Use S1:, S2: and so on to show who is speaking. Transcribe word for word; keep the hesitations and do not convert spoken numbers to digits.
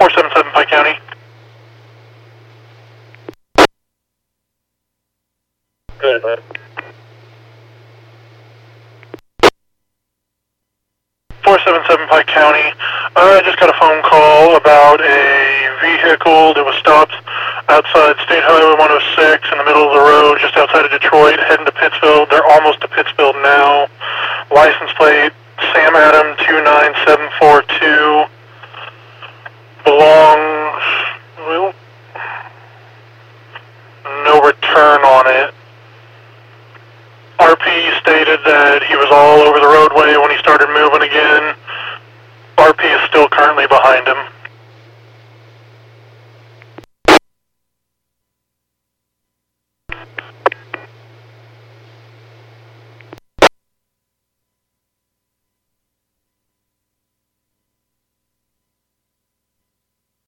S1: four seven seven Pike County.
S2: Good, man.
S1: four seven seven Pike County. Uh, I just got a phone call about a vehicle that was stopped outside State Highway one oh six in the middle of the road just outside of Detroit, heading to Pittsfield. They're almost to Pittsfield now. License plate Sam Adam two nine seven four two. Belongs, well, no return on it. R P stated that he was all over